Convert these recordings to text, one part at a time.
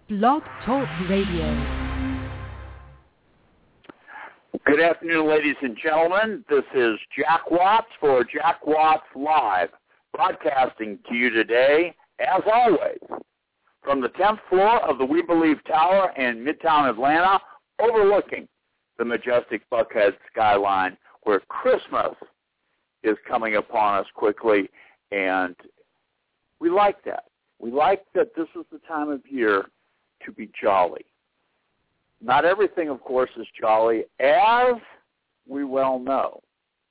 Blog Talk Radio. Good afternoon, ladies and gentlemen. This is Jack Watts for Jack Watts Live, broadcasting to you today, as always, from the 10th floor of the We Believe Tower in Midtown Atlanta, overlooking the majestic Buckhead skyline, where Christmas is coming upon us quickly, and we like that. We like that this is the time of year to be jolly. Not everything, of course, is jolly, as we well know.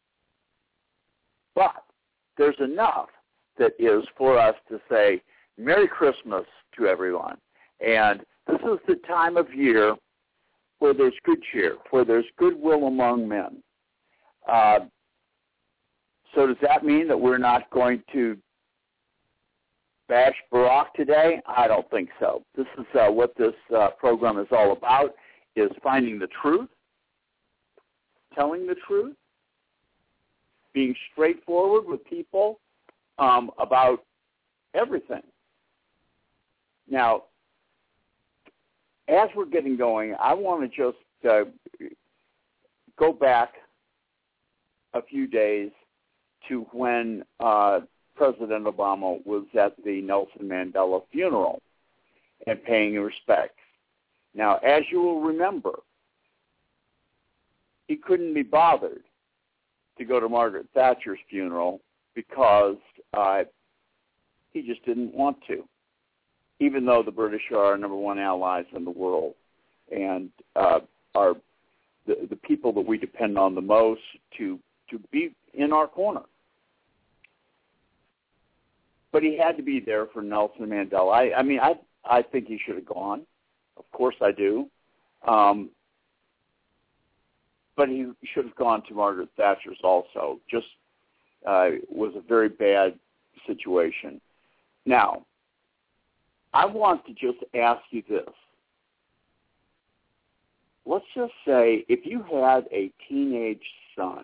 But there's enough that is for us to say Merry Christmas to everyone. And this is the time of year where there's good cheer, where there's goodwill among men. So does that mean that we're not going to bash Barack today? I don't think so. This is what this program is all about, is finding the truth, telling the truth, being straightforward with people about everything. Now, as we're getting going, I want to just go back a few days to when President Obama was at the Nelson Mandela funeral and paying respects. Now, as you will remember, he couldn't be bothered to go to Margaret Thatcher's funeral because he just didn't want to, even though the British are our number one allies in the world and are the people that we depend on the most to be in our corner. But he had to be there for Nelson Mandela. I think he should have gone. Of course I do. But he should have gone to Margaret Thatcher's also. Just was a very bad situation. Now, I want to just ask you this. Let's just say if you had a teenage son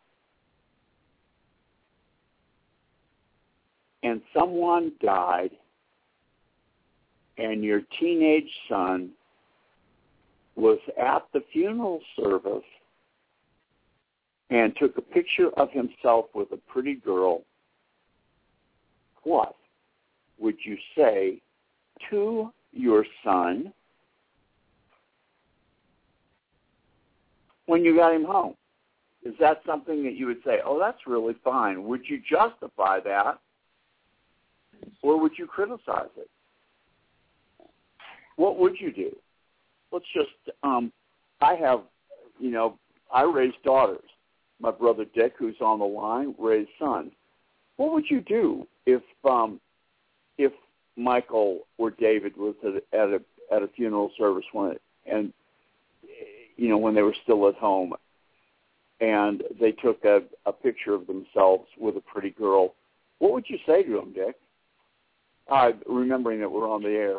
and someone died, and your teenage son was at the funeral service and took a picture of himself with a pretty girl, what would you say to your son when you got him home? Is that something that you would say, oh, that's really fine? Would you justify that? Or would you criticize it? What would you do? Let's just, I raised daughters. My brother Dick, who's on the line, raised sons. What would you do if Michael or David was at a funeral service when they were still at home, and they took a picture of themselves with a pretty girl? What would you say to them, Dick? Remembering that we're on the air.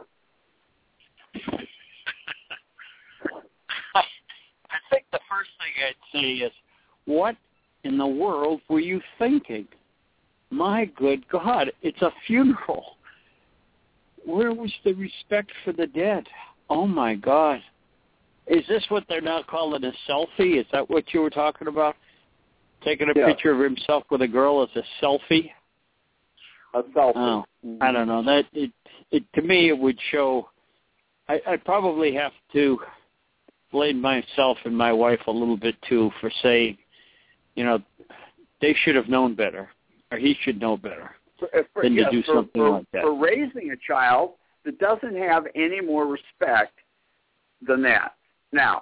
I think the first thing I'd say is, what in the world were you thinking? My good God, it's a funeral. Where was the respect for the dead? Oh, my God. Is this what they're now calling a selfie? Is that what you were talking about? Taking a picture of himself with a girl as a selfie? A selfie. Oh, I don't know. That to me, it would show. I'd probably have to blame myself and my wife a little bit too for saying, they should have known better, or he should know better than to do something like that. For raising a child that doesn't have any more respect than that. Now,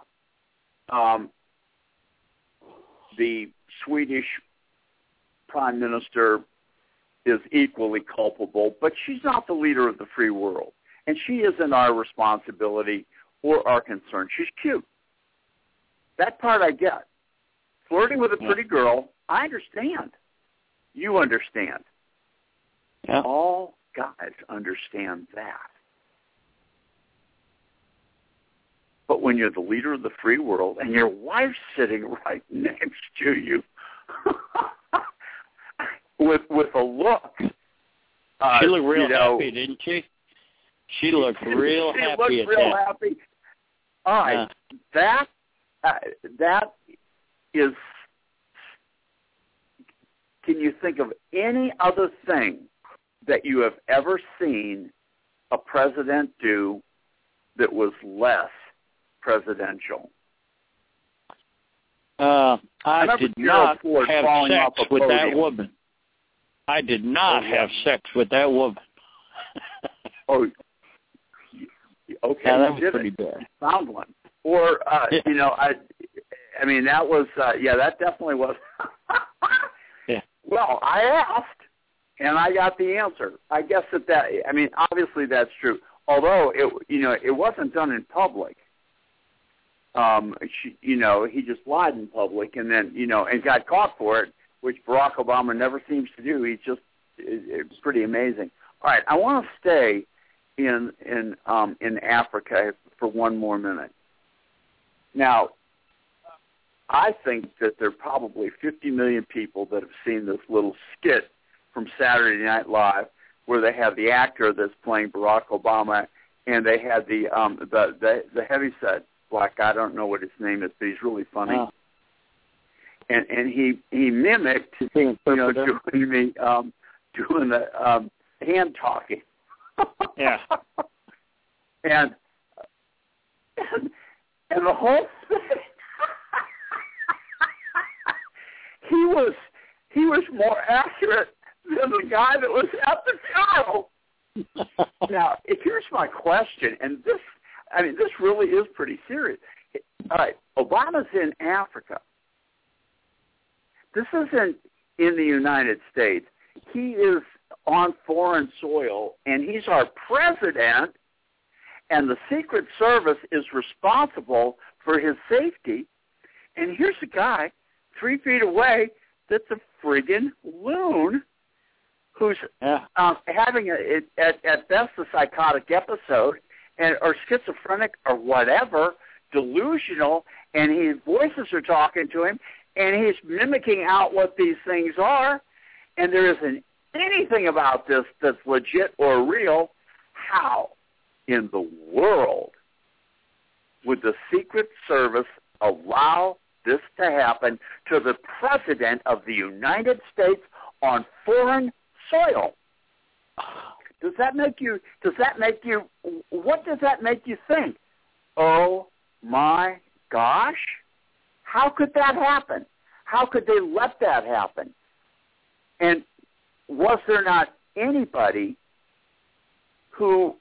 the Swedish Prime Minister is equally culpable, but she's not the leader of the free world. And she isn't our responsibility or our concern. She's cute. That part I get. Flirting with a pretty girl, I understand. You understand. Yeah. All guys understand that. But when you're the leader of the free world and your wife's sitting right next to you with a look She looked real happy, didn't she? She looked real happy. She looked real happy. All right, that is. Can you think of any other thing that you have ever seen a president do that was less presidential? I did not have sex with that woman. I did not have sex with that woman. Oh, okay. Yeah, that was pretty bad. Found one. Or, you know, I mean, that was, that definitely was. Yeah. Well, I asked, and I got the answer. I guess I mean, obviously that's true. Although, it wasn't done in public. He just lied in public and then, and got caught for it, which Barack Obama never seems to do. It's pretty amazing. All right, I want to stay in Africa for one more minute. Now, I think that there are probably 50 million people that have seen this little skit from Saturday Night Live where they have the actor that's playing Barack Obama and they had the heavyset black guy. I don't know what his name is, but he's really funny. Wow. And he mimicked doing the hand talking. Yeah. and the whole thing. he was more accurate than the guy that was at the funeral. Now, here's my question, and this really is pretty serious. All right, Obama's in Africa. This isn't in the United States. He is on foreign soil, and he's our president, and the Secret Service is responsible for his safety. And here's a guy 3 feet away that's a friggin' loon who's having, at best, a psychotic episode or schizophrenic or whatever, delusional, and his voices are talking to him, and he's mimicking out what these things are, and there isn't anything about this that's legit or real. How in the world would the Secret Service allow this to happen to the President of the United States on foreign soil? What does that make you think? Oh my gosh, how could that happen? How could they let that happen? And was there not anybody who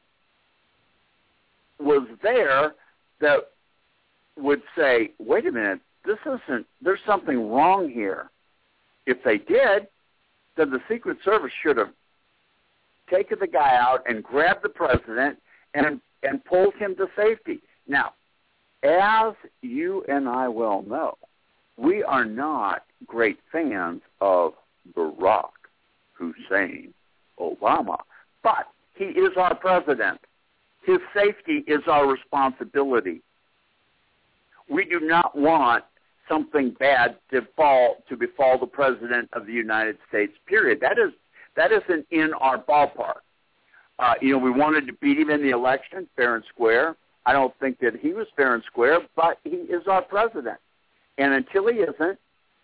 was there that would say, wait a minute, there's something wrong here? If they did, then the Secret Service should have taken the guy out and grabbed the president and pulled him to safety. Now, as you and I well know, we are not great fans of Barack Hussein Obama, but he is our president. His safety is our responsibility. We do not want something bad to befall the President of the United States, period. That isn't in our ballpark. We wanted to beat him in the election, fair and square. I don't think that he was fair and square, but he is our president. And until he isn't,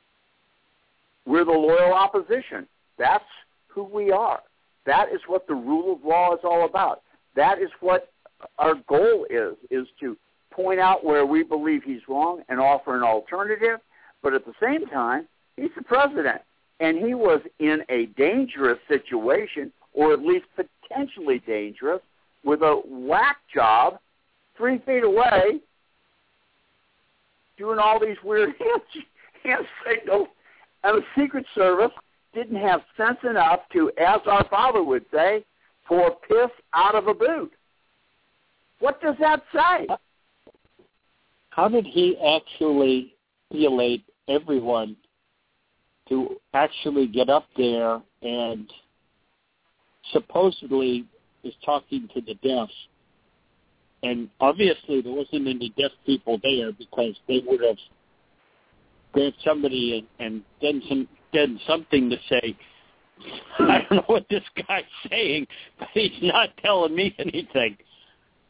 we're the loyal opposition. That's who we are. That is what the rule of law is all about. That is what our goal is to point out where we believe he's wrong and offer an alternative. But at the same time, he's the president. And he was in a dangerous situation, or at least potentially dangerous, with a whack job 3 feet away doing all these weird hand signals. And the Secret Service didn't have sense enough to, as our father would say, pour piss out of a boot. What does that say? How did he actually manipulate everyone to actually get up there and supposedly is talking to the deaf? And obviously there wasn't any deaf people there because they would have grabbed somebody and done something to say, I don't know what this guy's saying, but he's not telling me anything.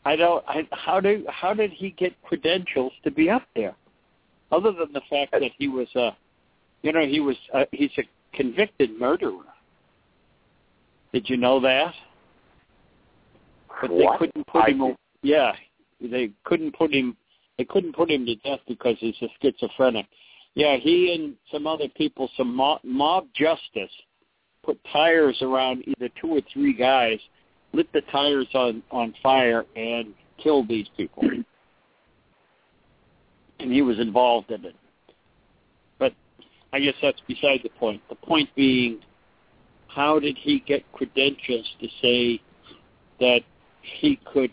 How did he get credentials to be up there? Other than the fact that he was he's a convicted murderer. Did you know that? But they couldn't put him. Yeah, they couldn't put him. They couldn't put him to death because he's a schizophrenic. Yeah, he and some other people, some mob justice, put tires around either 2 or 3 guys, lit the tires on fire, and killed these people. And he was involved in it. But I guess that's beside the point. The point being, how did he get credentials to say that he could,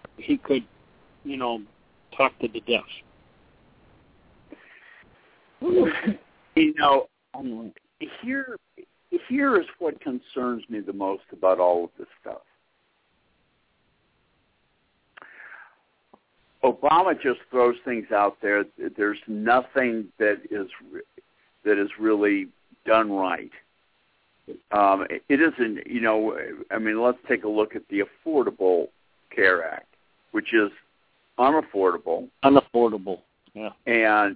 talk to the deaf? Here is what concerns me the most about all of this stuff. Obama just throws things out there. There's nothing that is really done right. It isn't, let's take a look at the Affordable Care Act, which is unaffordable. Unaffordable, yeah. And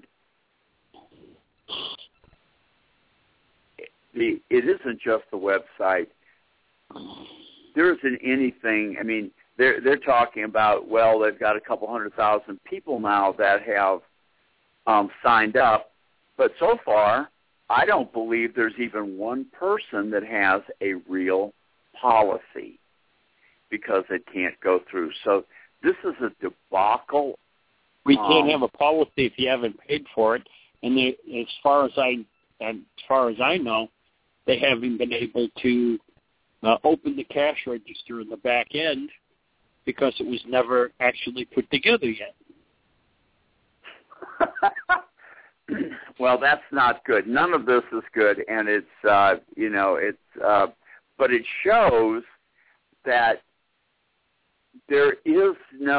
it isn't just the website. There isn't anything. I mean, they're talking about, well, they've got a couple 100,000 people now that have signed up, but so far, I don't believe there's even one person that has a real policy because it can't go through. So this is a debacle. We can't have a policy if you haven't paid for it, and as far as I know, they haven't been able to open the cash register in the back end because it was never actually put together yet. Well, that's not good. None of this is good, and but it shows that there is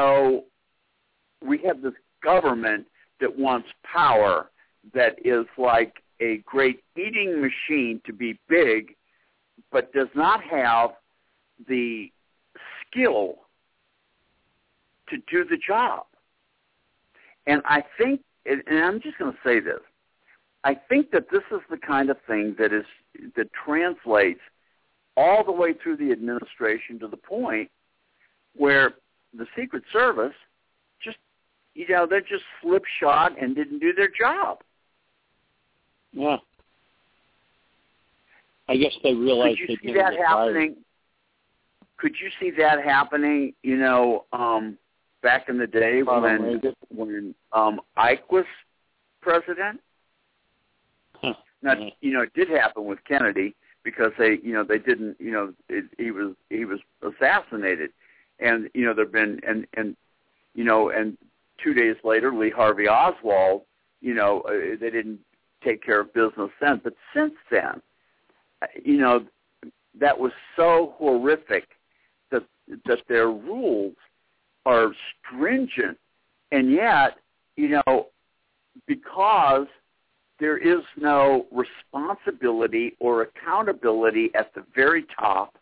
we have this government that wants power that is like a great eating machine to be big, but does not have the skill to do the job. And I think, and I'm just going to say this, I think that this is the kind of thing that translates all the way through the administration to the point where the Secret Service they're just slipshod and didn't do their job. Yeah. I guess they realized Could you see that happening? Could you see that happening, back in the day when Ike was president? Huh. Now, it did happen with Kennedy because they didn't, he was assassinated. And, there've been, and 2 days later, Lee Harvey Oswald, they didn't take care of business then. But since then, that was so horrific that their rules are stringent. And yet, because there is no responsibility or accountability at the very top,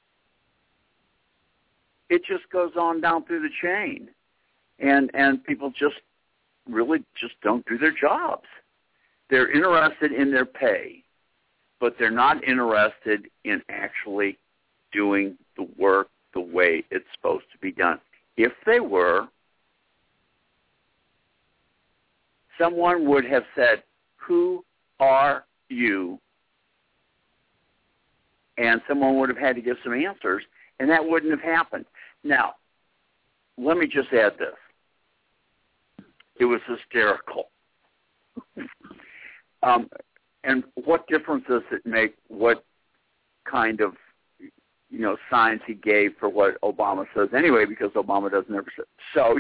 it just goes on down through the chain. And people just really just don't do their jobs. They're interested in their pay, but they're not interested in actually doing the work the way it's supposed to be done. If they were, someone would have said, "Who are you?" And someone would have had to give some answers, and that wouldn't have happened. Now, let me just add this. It was hysterical. And what difference does it make what kind of, signs he gave for what Obama says anyway, because Obama doesn't ever say. So,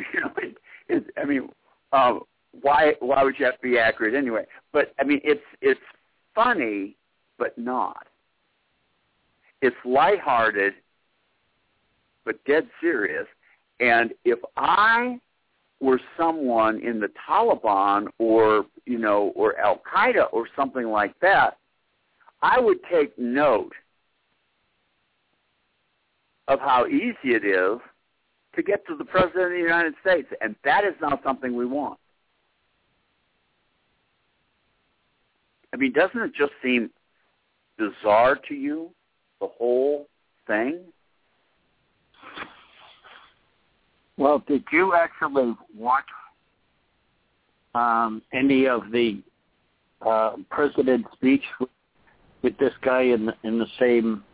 why would you have to be accurate anyway? But, it's funny, but not. It's lighthearted, but dead serious. And if I were someone in the Taliban or Al-Qaeda or something like that, I would take note of how easy it is to get to the President of the United States, and that is not something we want. I mean, doesn't it just seem bizarre to you, the whole thing? Well, did you actually watch any of the president's speech with this guy in the same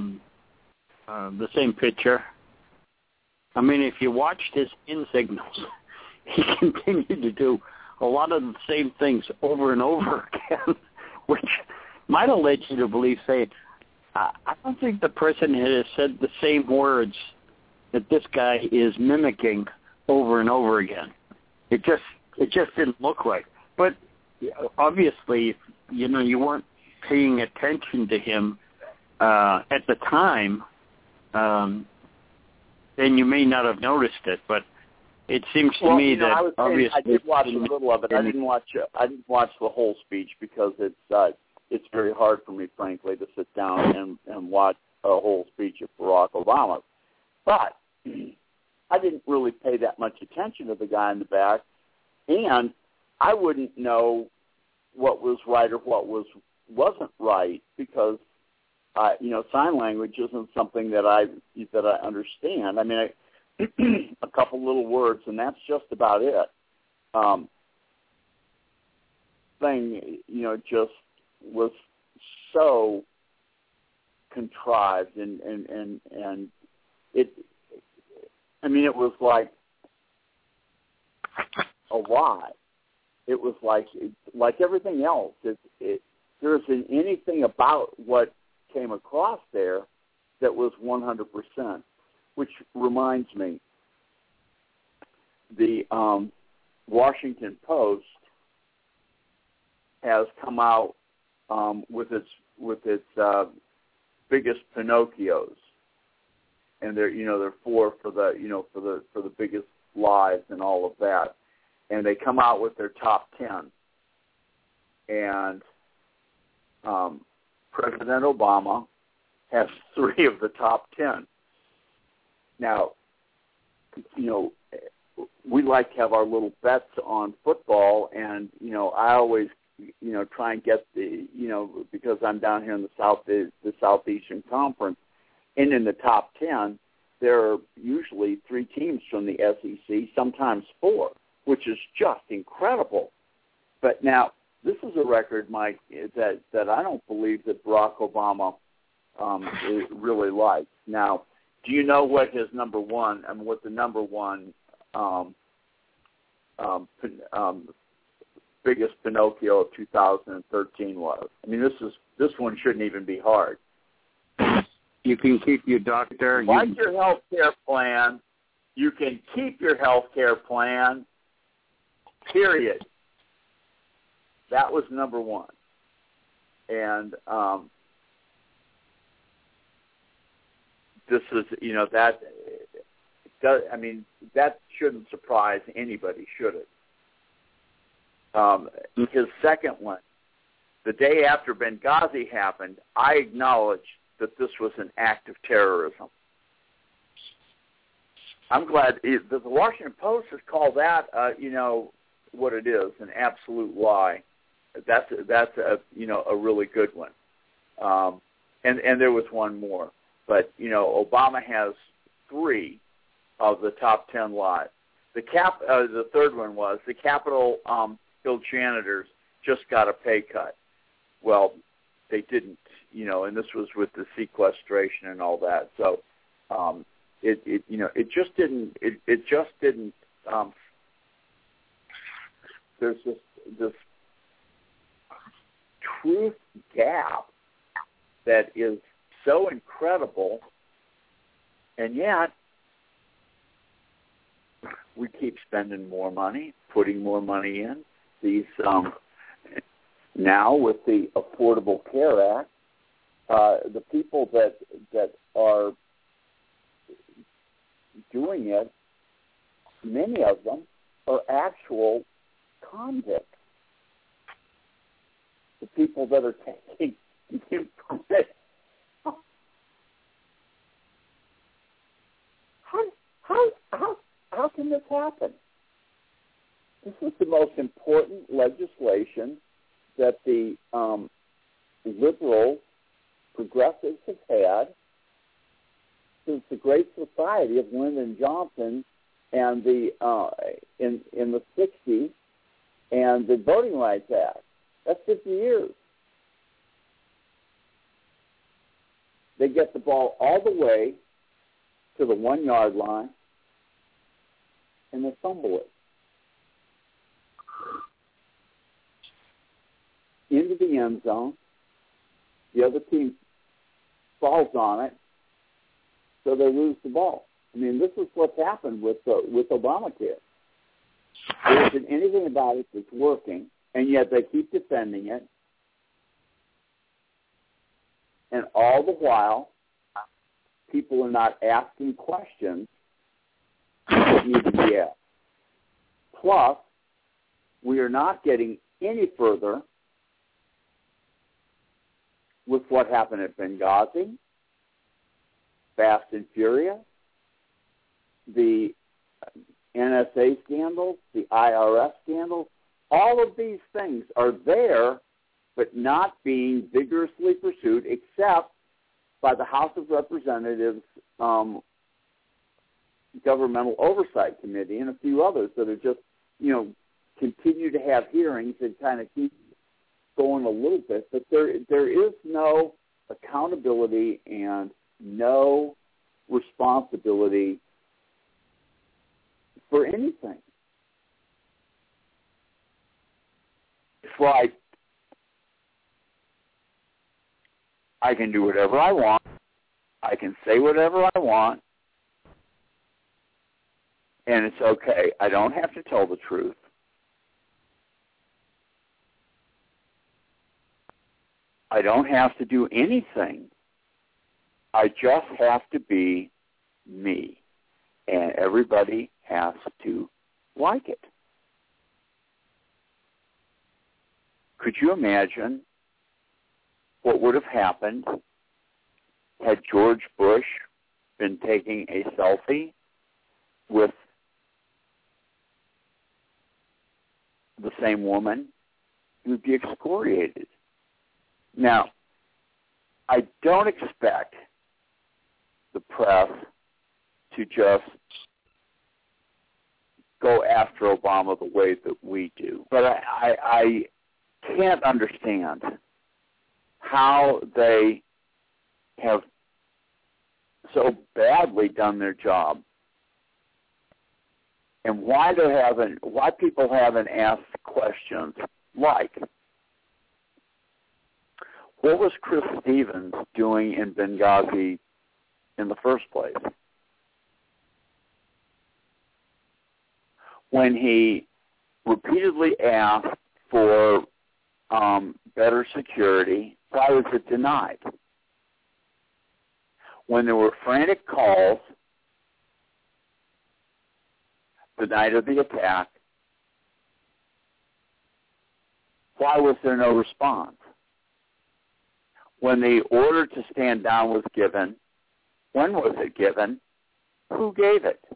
picture? I mean, if you watched his in signals, he continued to do a lot of the same things over and over again, which might have led you to believe, saying, I don't think the president has said the same words that this guy is mimicking over and over again. It just didn't look right. But obviously, you weren't paying attention to him at the time, then you may not have noticed it. But it seems to me that obviously I did watch a little of it. I didn't watch the whole speech because it's very hard for me, frankly, to sit down and watch a whole speech of Barack Obama. But I didn't really pay that much attention to the guy in the back, and I wouldn't know what was right or what wasn't right because sign language isn't something that I understand. I mean, a couple little words, and that's just about it. Thing, just was so contrived, and it. I mean, it was like a lie. It was like everything else. There isn't anything about what came across there that was 100%. Which reminds me, the Washington Post has come out with its biggest Pinocchios, and they're four for the biggest lies and all of that, and they come out with their top 10, and President Obama has 3 of the top 10. Now, we like to have our little bets on football, and, I always, try and get because I'm down here in the Southeastern Conference, and in the top 10, there are usually 3 teams from the SEC, sometimes 4, which is just incredible. But now, this is a record, Mike, that I don't believe that Barack Obama really likes. Now, do you know what his number one? What the number one biggest Pinocchio of 2013 was? I mean, this one shouldn't even be hard. You can keep your doctor. Like your health care plan, you can keep your health care plan. Period. That was number one, and this is, that does, I mean, that shouldn't surprise anybody, should it? His second one, the day after Benghazi happened, I acknowledged that this was an act of terrorism. I'm glad the Washington Post has called that, what it is, an absolute lie. That's a really good one. And there was one more. But, Obama has 3 of the top 10 lies. The third one was the Capitol Hill janitors just got a pay cut. Well, they didn't, and this was with the sequestration and all that. So it just didn't. There's this truth gap that is so incredible, and yet we keep spending more money, putting more money in. These now with the Affordable Care Act, the people that are doing it, many of them are actual convicts. The people that are taking permits. How can this happen? This is the most important legislation that the liberal progressives have had since the Great Society of Lyndon Johnson and the in the 60s and the Voting Rights Act. That's 50 years. They get the ball all the way to the 1-yard line and they fumble it into the end zone. The other team falls on it, so they lose the ball. I mean, this is what's happened with Obamacare. There isn't anything about it that's working, and yet they keep defending it. And all the while, people are not asking questions that need to be asked. Plus, we are not getting any further with what happened at Benghazi, Fast and Furious, the NSA scandals, the IRS scandals. All of these things are there, but not being vigorously pursued, except by the House of Representatives Governmental Oversight Committee and a few others that are just, continue to have hearings and kind of keep going a little bit. But there is no accountability and no responsibility for anything. It's like I can do whatever I want. I can say whatever I want. And it's okay. I don't have to tell the truth. I don't have to do anything. I just have to be me. And everybody has to like it. Could you imagine what would have happened had George Bush been taking a selfie with the same woman? He would be excoriated. Now, I don't expect the press to just go after Obama the way that we do. But I can't understand how they have so badly done their job and why people haven't asked questions like, what was Chris Stevens doing in Benghazi in the first place? When he repeatedly asked for better security, why was it denied? When there were frantic calls the night of the attack, why was there no response? When the order to stand down was given, when was it given? Who gave it?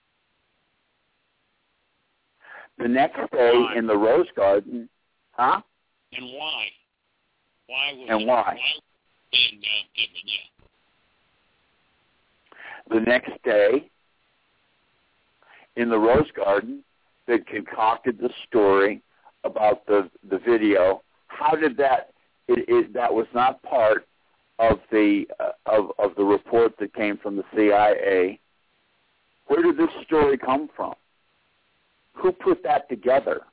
The next day in the Rose Garden, huh? And why? Why was and why? Stand down given, yeah. The next day in the Rose Garden, they concocted the story about the video. How did that? That was not part of the report that came from the CIA. Where did this story come from? Who put that together?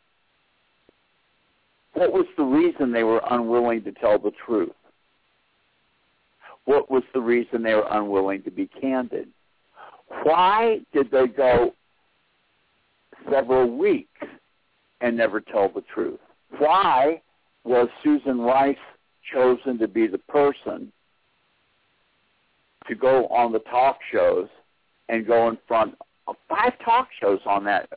What was the reason they were unwilling to tell the truth? What was the reason they were unwilling to be candid? Why did they go several weeks and never tell the truth? Why was Susan Rice chosen to be the person to go on the talk shows and go in front of 5 talk shows on that,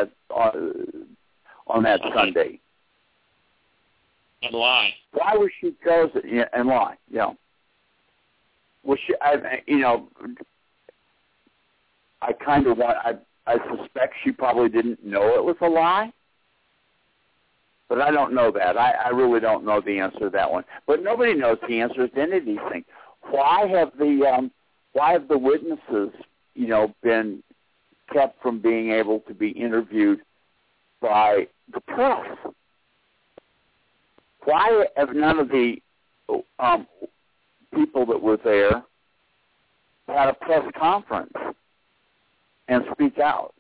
on that Sunday? And lie. Why was she chosen? Yeah, and lie. Yeah. Was she? I kind of want, I suspect she probably didn't know it was a lie. But I don't know that. I really don't know the answer to that one. But nobody knows the answers to any of these things. Why have the witnesses, been kept from being able to be interviewed by the press? Why have none of the people that were there had a press conference and speak out?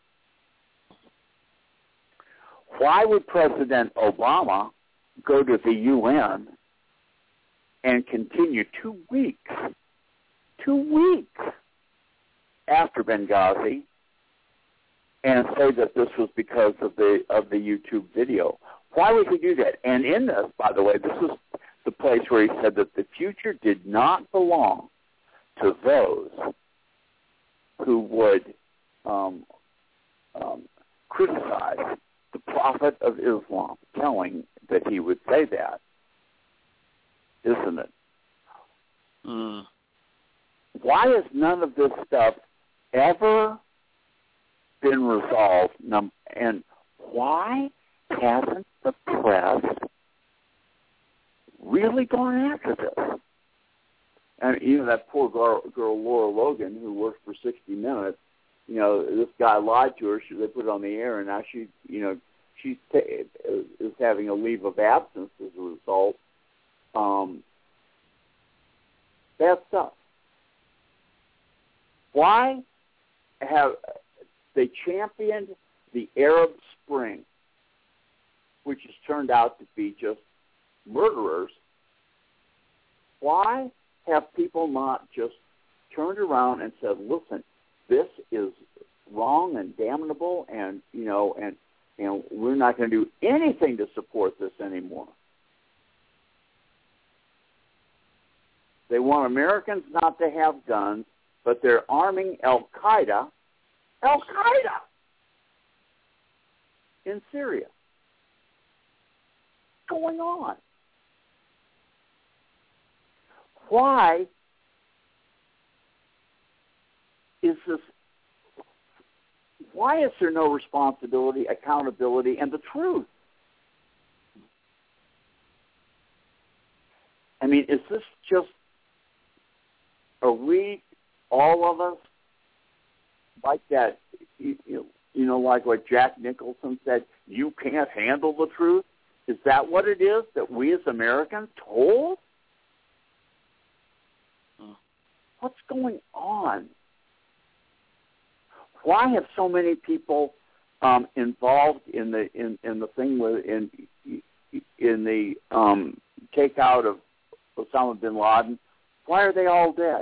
Why would President Obama go to the UN and continue 2 weeks after Benghazi and say that this was because of the YouTube video? Why would he do that? And in this, by the way, this is the place where he said that the future did not belong to those who would criticize the Prophet of Islam, telling that he would say that, isn't it? Why has none of this stuff ever been resolved? And why hasn't the press really gone after this? And even that poor girl Laura Logan, who worked for 60 Minutes, this guy lied to her. They put it on the air, and now she is having a leave of absence as a result. Bad stuff. Why have they championed the Arab Spring, which has turned out to be just murderers? Why have people not just turned around and said, listen, this is wrong and damnable, and we're not going to do anything to support this anymore? They want Americans not to have guns, but they're arming Al-Qaeda in Syria. What's going on? Why is there no responsibility, accountability, and the truth? I mean, is this just, are we, all of us, like that, like what Jack Nicholson said, you can't handle the truth? Is that what it is that we as Americans told? What's going on? Why have so many people involved in the thing with in the takeout of Osama bin Laden? Why are they all dead?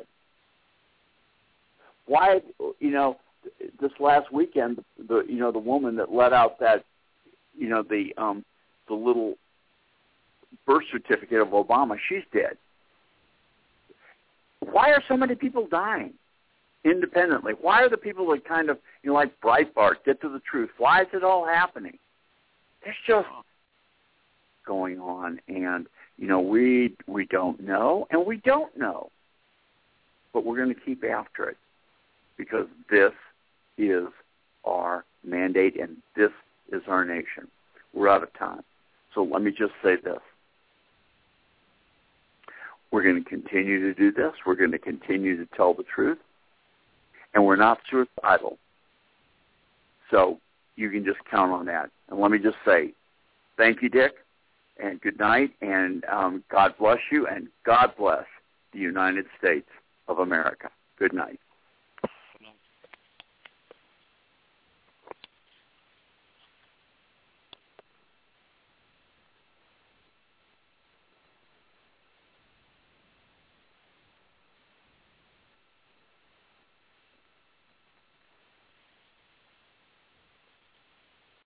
Why, this last weekend, the woman that let out that, the little birth certificate of Obama, she's dead. Why are so many people dying independently? Why are the people that kind of, like Breitbart, get to the truth? Why is it all happening? There's just going on, and, we don't know, and we don't know. But we're going to keep after it because this is our mandate, and this is our nation. We're out of time. So let me just say this. We're going to continue to do this. We're going to continue to tell the truth. And we're not suicidal. So you can just count on that. And let me just say, thank you, Dick, and good night, and God bless you, and God bless the United States of America. Good night.